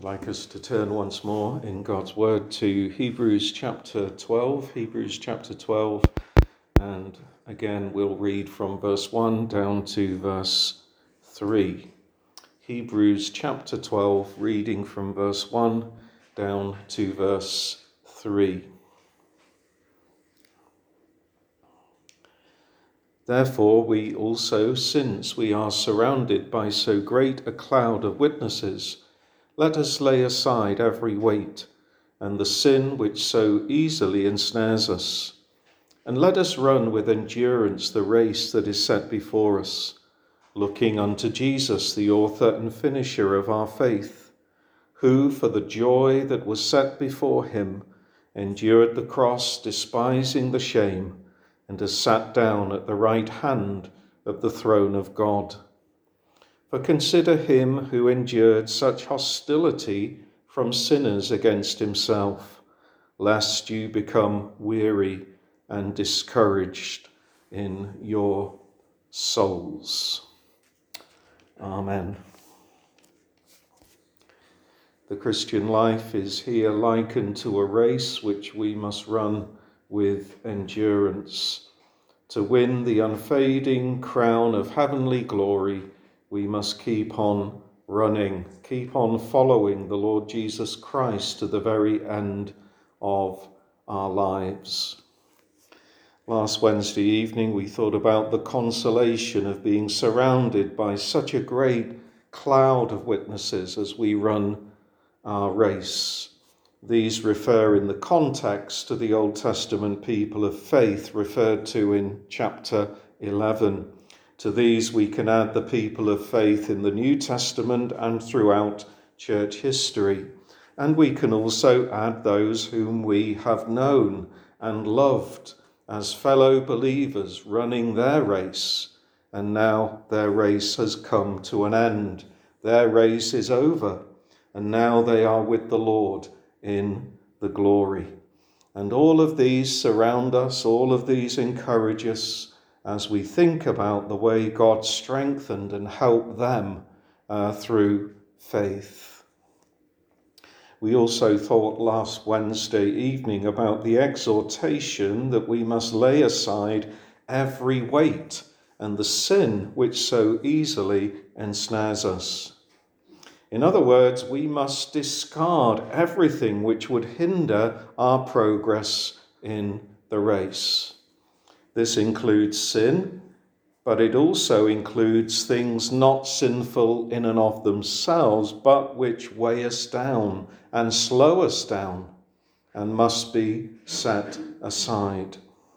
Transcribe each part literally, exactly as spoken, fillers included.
I'd like us to turn once more in God's Word to Hebrews chapter twelve, Hebrews chapter twelve, and again we'll read from verse one down to verse three. Hebrews chapter twelve, reading from verse one down to verse three. Therefore we also, since we are surrounded by so great a cloud of witnesses, let us lay aside every weight and the sin which so easily ensnares us, and let us run with endurance the race that is set before us, looking unto Jesus, the author and finisher of our faith, who, for the joy that was set before him, endured the cross, despising the shame, and has sat down at the right hand of the throne of God. For consider him who endured such hostility from sinners against himself, lest you become weary and discouraged in your souls. Amen. The Christian life is here likened to a race which we must run with endurance. To win the unfading crown of heavenly glory, we must keep on running, keep on following the Lord Jesus Christ to the very end of our lives. Last Wednesday evening, we thought about the consolation of being surrounded by such a great cloud of witnesses as we run our race. These refer in the context to the Old Testament people of faith referred to in chapter eleven. To these we can add the people of faith in the New Testament and throughout church history. And we can also add those whom we have known and loved as fellow believers running their race. And now their race has come to an end. Their race is over. And now they are with the Lord in the glory. And all of these surround us, all of these encourage us as we think about the way God strengthened and helped them uh, through faith. We also thought last Wednesday evening about the exhortation that we must lay aside every weight and the sin which so easily ensnares us. In other words, we must discard everything which would hinder our progress in the race. This includes sin, but it also includes things not sinful in and of themselves, but which weigh us down and slow us down and must be set aside.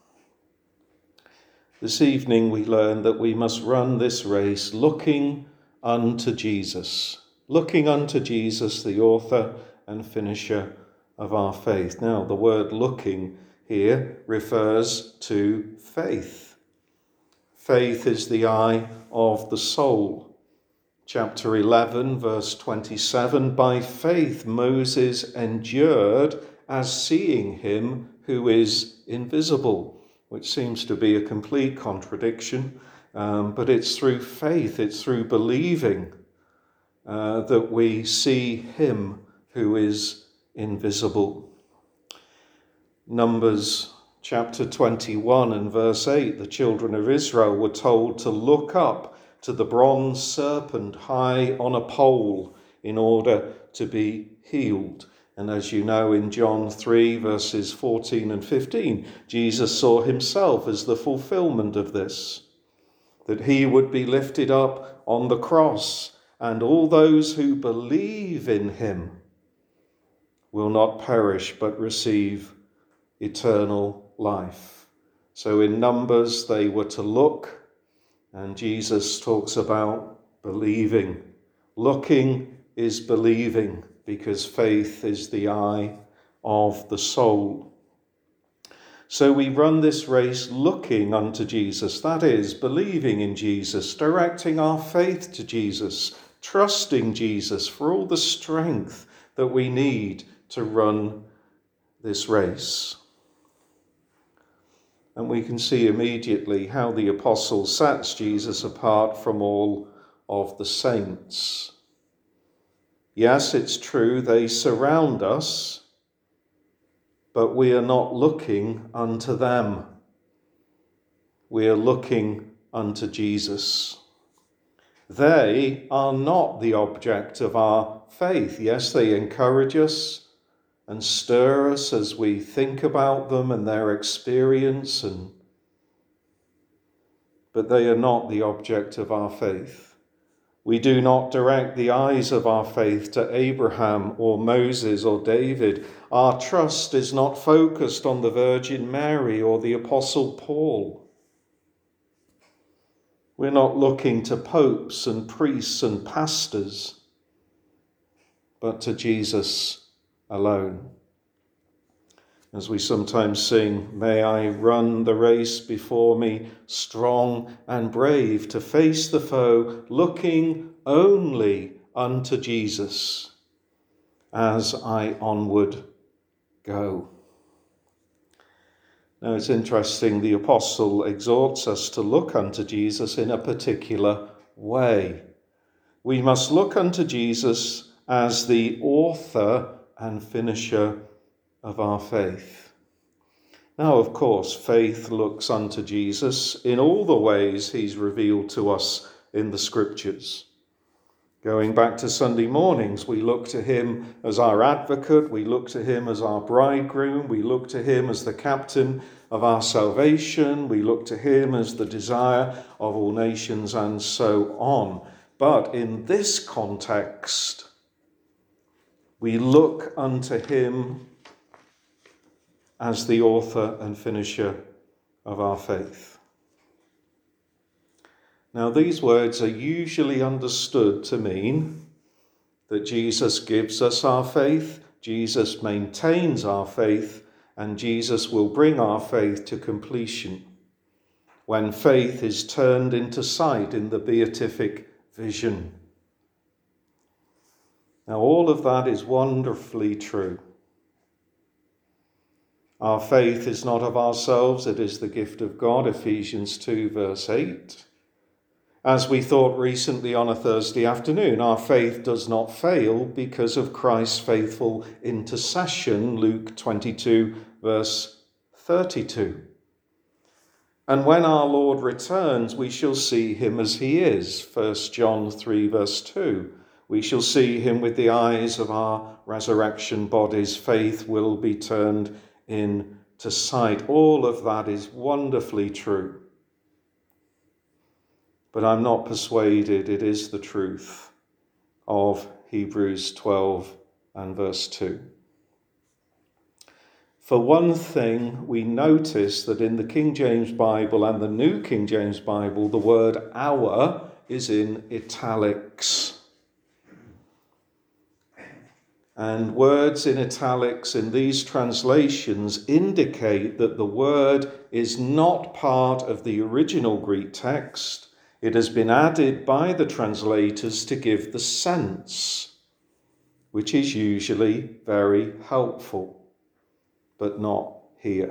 This evening we learn that we must run this race looking unto Jesus, looking unto Jesus, the author and finisher of our faith. Now, the word looking here refers to faith. Faith is the eye of the soul. Chapter eleven, verse twenty-seven, by faith Moses endured as seeing him who is invisible, which seems to be a complete contradiction, um, but it's through faith, it's through believing uh, that we see him who is invisible. Numbers chapter twenty-one and verse eight, the children of Israel were told to look up to the bronze serpent high on a pole in order to be healed. And as you know, in John three, verses fourteen and fifteen, Jesus saw himself as the fulfillment of this, that he would be lifted up on the cross, and all those who believe in him will not perish but receive eternal life. So in Numbers they were to look, and Jesus talks about believing. Looking is believing, because faith is the eye of the soul. So we run this race looking unto Jesus, that is, believing in Jesus, directing our faith to Jesus, trusting Jesus for all the strength that we need to run this race. And we can see immediately how the apostle sets Jesus apart from all of the saints. Yes, it's true, they surround us, but we are not looking unto them. We are looking unto Jesus. They are not the object of our faith. Yes, they encourage us and stir us as we think about them and their experience, and but they are not the object of our faith. We do not direct the eyes of our faith to Abraham or Moses or David. Our trust is not focused on the Virgin Mary or the Apostle Paul. We're not looking to popes and priests and pastors, but to Jesus alone. As we sometimes sing, may I run the race before me, strong and brave to face the foe, looking only unto Jesus as I onward go. Now it's interesting, the apostle exhorts us to look unto Jesus in a particular way. We must look unto Jesus as the author and finisher of our faith. Now, of course, faith looks unto Jesus in all the ways he's revealed to us in the Scriptures. Going back to Sunday mornings, we look to him as our advocate, we look to him as our bridegroom, we look to him as the captain of our salvation, we look to him as the desire of all nations, and so on. But in this context, we look unto him as the author and finisher of our faith. Now, these words are usually understood to mean that Jesus gives us our faith, Jesus maintains our faith, and Jesus will bring our faith to completion when faith is turned into sight in the beatific vision. Now, all of that is wonderfully true. Our faith is not of ourselves, it is the gift of God, Ephesians two, verse eight. As we thought recently on a Thursday afternoon, our faith does not fail because of Christ's faithful intercession, Luke twenty-two, verse thirty-two. And when our Lord returns, we shall see him as he is, First John three, verse two. We shall see him with the eyes of our resurrection bodies. Faith will be turned into sight. All of that is wonderfully true. But I'm not persuaded it is the truth of Hebrews twelve and verse two. For one thing, we notice that in the King James Bible and the New King James Bible, the word our is in italics. And words in italics in these translations indicate that the word is not part of the original Greek text. It has been added by the translators to give the sense, which is usually very helpful, but not here.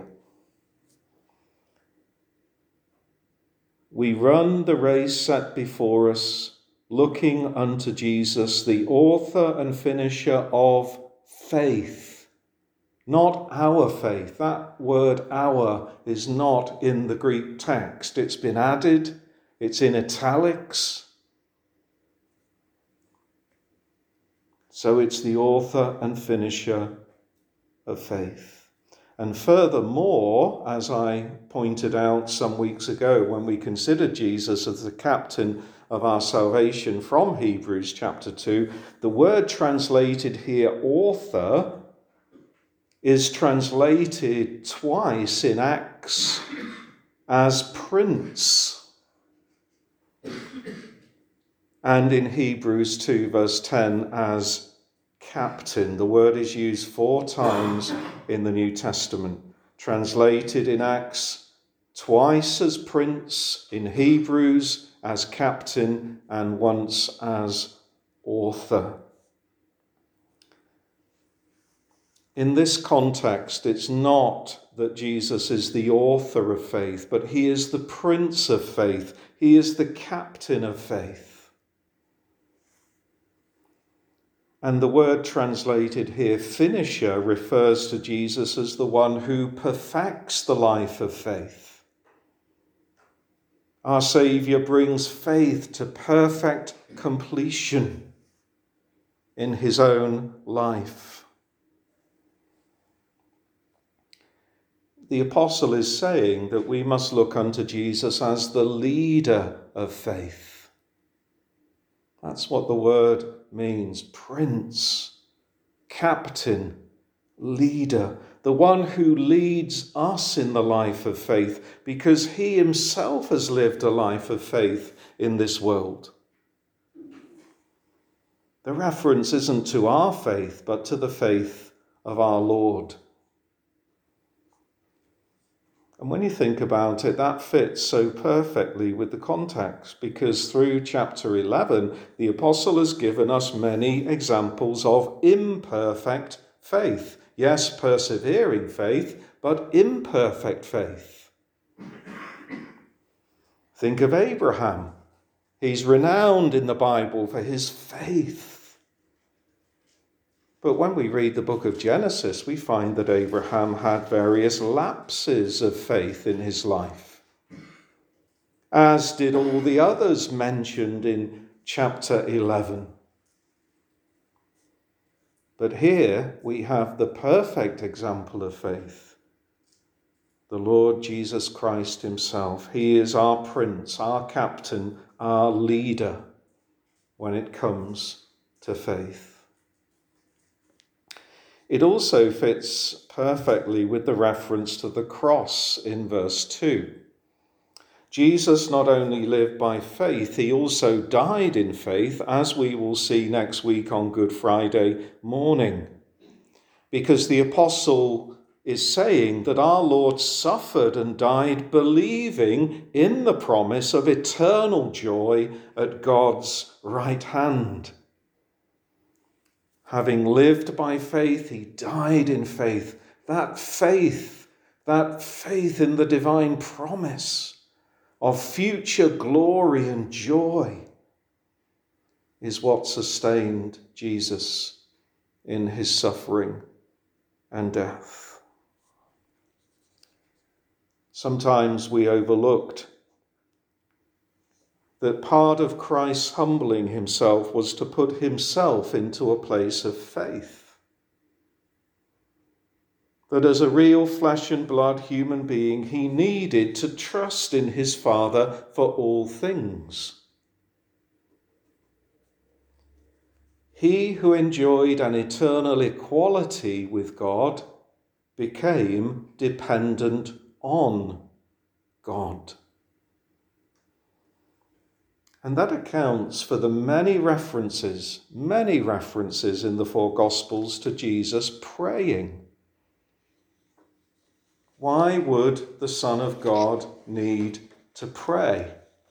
We run the race set before us, looking unto Jesus, the author and finisher of faith, not our faith. That word our is not in the Greek text. It's been added. It's in italics. So it's the author and finisher of faith. And furthermore, as I pointed out some weeks ago when we considered Jesus as the captain of our salvation from Hebrews chapter two, the word translated here, author, is translated twice in Acts as prince. And in Hebrews two, verse ten, as captain. The word is used four times in the New Testament. Translated in Acts twice as prince, in Hebrews as captain, and once as author. In this context, it's not that Jesus is the author of faith, but he is the prince of faith. He is the captain of faith. And the word translated here, finisher, refers to Jesus as the one who perfects the life of faith. Our Saviour brings faith to perfect completion in his own life. The apostle is saying that we must look unto Jesus as the leader of faith. That's what the word means. Prince, captain, leader, the one who leads us in the life of faith, because he himself has lived a life of faith in this world. The reference isn't to our faith, but to the faith of our Lord. And when you think about it, that fits so perfectly with the context, because through chapter eleven, the apostle has given us many examples of imperfect faith. Yes, persevering faith, but imperfect faith. Think of Abraham. He's renowned in the Bible for his faith. But when we read the book of Genesis, we find that Abraham had various lapses of faith in his life, as did all the others mentioned in chapter eleven. But here we have the perfect example of faith, the Lord Jesus Christ himself. He is our prince, our captain, our leader when it comes to faith. It also fits perfectly with the reference to the cross in verse two. Jesus not only lived by faith, he also died in faith, as we will see next week on Good Friday morning. Because the apostle is saying that our Lord suffered and died believing in the promise of eternal joy at God's right hand. Having lived by faith, he died in faith. That faith, that faith in the divine promise of future glory and joy is what sustained Jesus in his suffering and death. Sometimes we overlooked that part of Christ's humbling himself was to put himself into a place of faith. That as a real flesh and blood human being, he needed to trust in his Father for all things. He who enjoyed an eternal equality with God became dependent on God. And that accounts for the many references, many references in the four Gospels to Jesus praying. Why would the Son of God need to pray?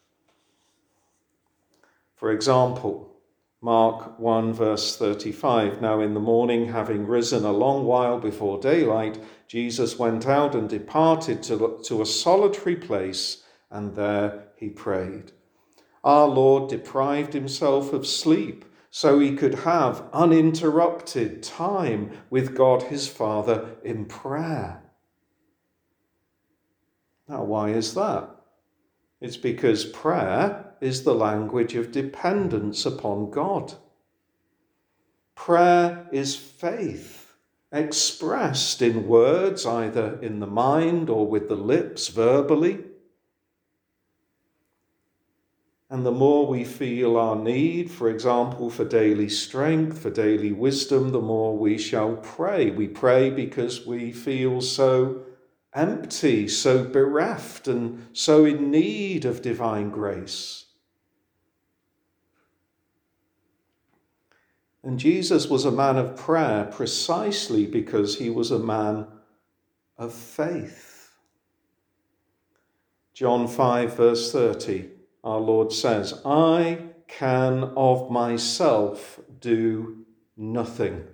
For example, Mark one verse thirty-five, now in the morning, having risen a long while before daylight, Jesus went out and departed to, to a solitary place, and there he prayed. Our Lord deprived himself of sleep so he could have uninterrupted time with God his Father in prayer. Now, why is that? It's because prayer is the language of dependence upon God. Prayer is faith expressed in words, either in the mind or with the lips, verbally. And the more we feel our need, for example, for daily strength, for daily wisdom, the more we shall pray. We pray because we feel so empty, so bereft, and so in need of divine grace. And Jesus was a man of prayer precisely because he was a man of faith. John five, verse thirty. Our Lord says, I can of myself do nothing.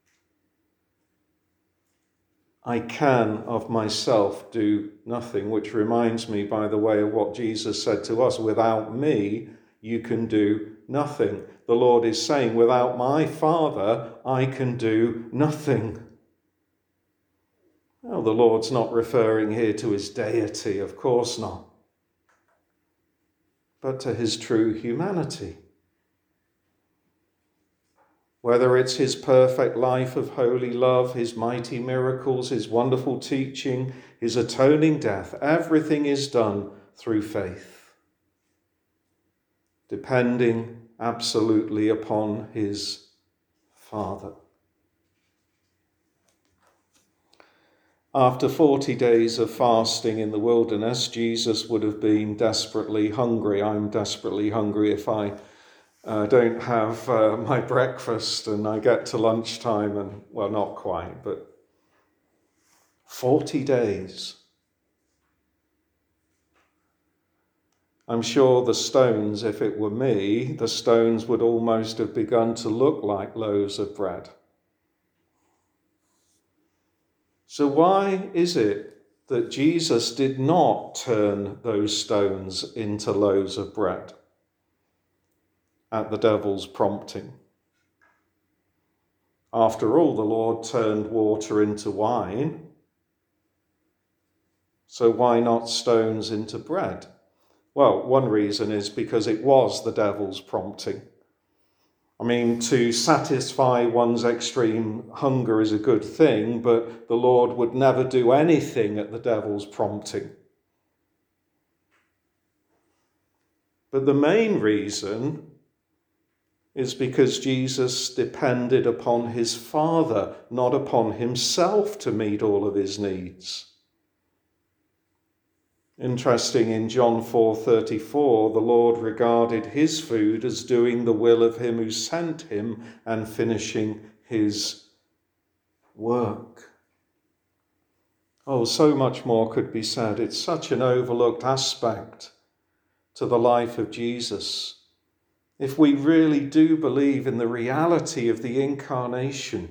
I can of myself do nothing, which reminds me, by the way, of what Jesus said to us, without me, you can do nothing. The Lord is saying, without my Father, I can do nothing. Well, the Lord's not referring here to his deity, of course not, but to his true humanity. Whether it's his perfect life of holy love, his mighty miracles, his wonderful teaching, his atoning death, everything is done through faith, depending absolutely upon his Father. After forty days of fasting in the wilderness, Jesus would have been desperately hungry. I'm desperately hungry if I uh, don't have uh, my breakfast and I get to lunchtime and, well, not quite, but forty days. I'm sure the stones, if it were me, the stones would almost have begun to look like loaves of bread. So why is it that Jesus did not turn those stones into loaves of bread at the devil's prompting? After all, the Lord turned water into wine, so why not stones into bread? Well, one reason is because it was the devil's prompting. I mean, to satisfy one's extreme hunger is a good thing, but the Lord would never do anything at the devil's prompting. But the main reason is because Jesus depended upon his Father, not upon himself, to meet all of his needs. Interesting, in John four thirty-four, the Lord regarded his food as doing the will of him who sent him and finishing his work. Oh, so much more could be said. It's such an overlooked aspect to the life of Jesus. If we really do believe in the reality of the incarnation,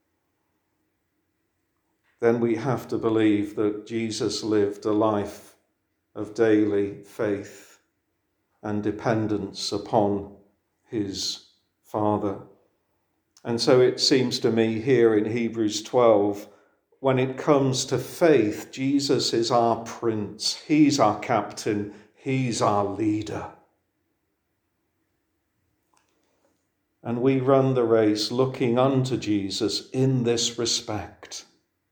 then we have to believe that Jesus lived a life of daily faith and dependence upon his Father. And so it seems to me here in Hebrews twelve, when it comes to faith, Jesus is our prince, he's our captain, he's our leader. And we run the race looking unto Jesus in this respect,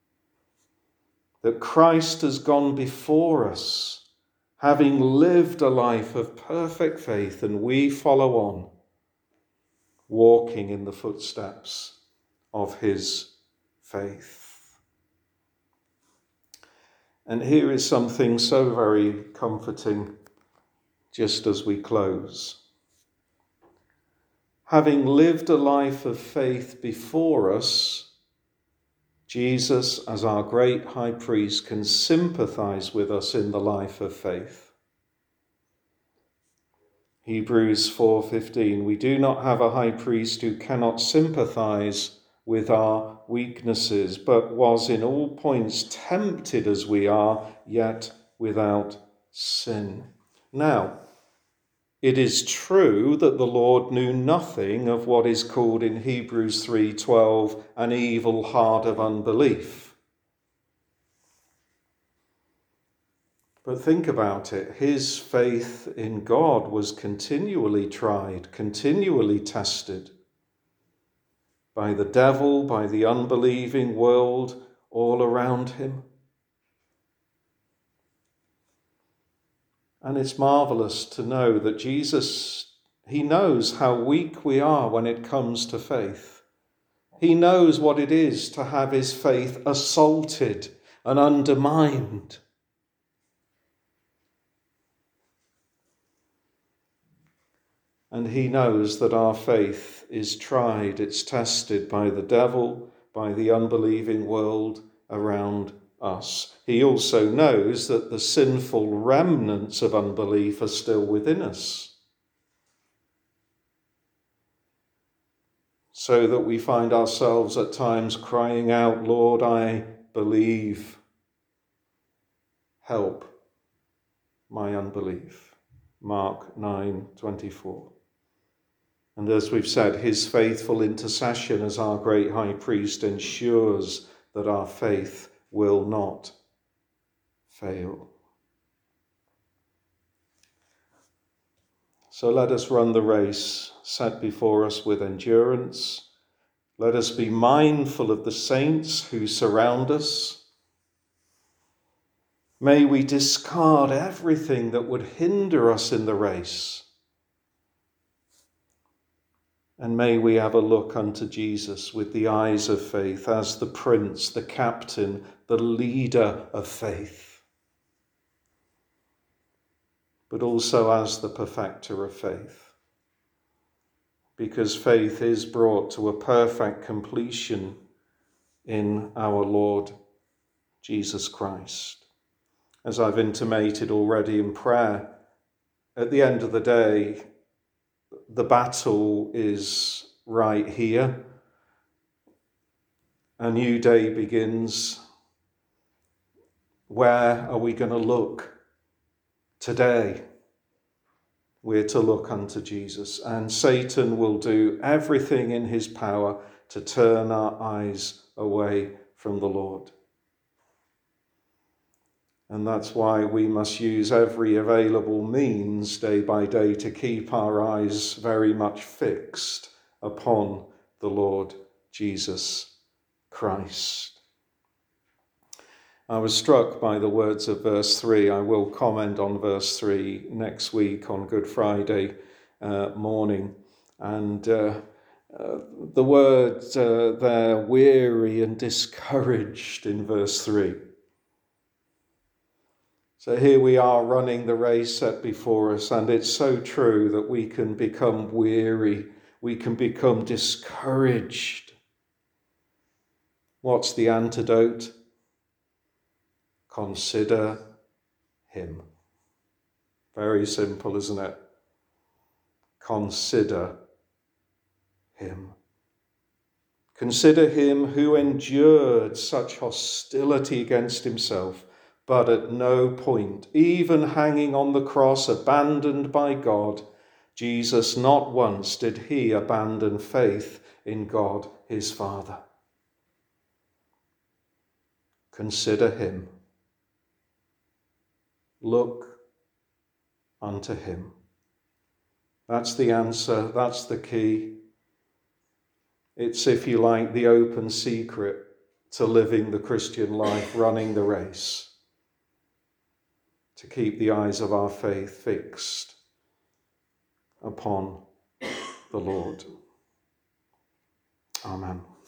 that Christ has gone before us, having lived a life of perfect faith, and we follow on, walking in the footsteps of his faith. And here is something so very comforting just as we close. Having lived a life of faith before us, Jesus, as our great high priest, can sympathize with us in the life of faith. Hebrews four fifteen, we do not have a high priest who cannot sympathize with our weaknesses, but was in all points tempted as we are, yet without sin. Now, it is true that the Lord knew nothing of what is called in Hebrews three twelve an evil heart of unbelief. But think about it. His faith in God was continually tried, continually tested by the devil, by the unbelieving world all around him. And it's marvelous to know that Jesus, he knows how weak we are when it comes to faith. He knows what it is to have his faith assaulted and undermined. And he knows that our faith is tried, it's tested by the devil, by the unbelieving world around us. He also knows that the sinful remnants of unbelief are still within us, so that we find ourselves at times crying out, Lord, I believe. Help my unbelief. Mark nine twenty-four. And as we've said, his faithful intercession as our great high priest ensures that our faith will not fail. So let us run the race set before us with endurance. Let us be mindful of the saints who surround us. May we discard everything that would hinder us in the race. And may we have a look unto Jesus with the eyes of faith as the Prince, the Captain, the leader of faith, but also as the perfecter of faith. Because faith is brought to a perfect completion in our Lord Jesus Christ. As I've intimated already in prayer, at the end of the day, the battle is right here. A new day begins. Where are we going to look today? We're to look unto Jesus, and Satan will do everything in his power to turn our eyes away from the Lord. And that's why we must use every available means day by day to keep our eyes very much fixed upon the Lord Jesus Christ. I was struck by the words of verse three. I will comment on verse three next week on Good Friday uh, morning. And uh, uh, the word uh, there, weary and discouraged, in verse three. So here we are running the race set before us, and it's so true that we can become weary, we can become discouraged. What's the antidote? Consider him. Very simple, isn't it? Consider him. Consider him who endured such hostility against himself, but at no point, even hanging on the cross, abandoned by God, Jesus, not once did he abandon faith in God his Father. Consider him. Look unto him. That's the answer. That's the key. It's, if you like, the open secret to living the Christian life, running the race. To keep the eyes of our faith fixed upon the Lord. Amen.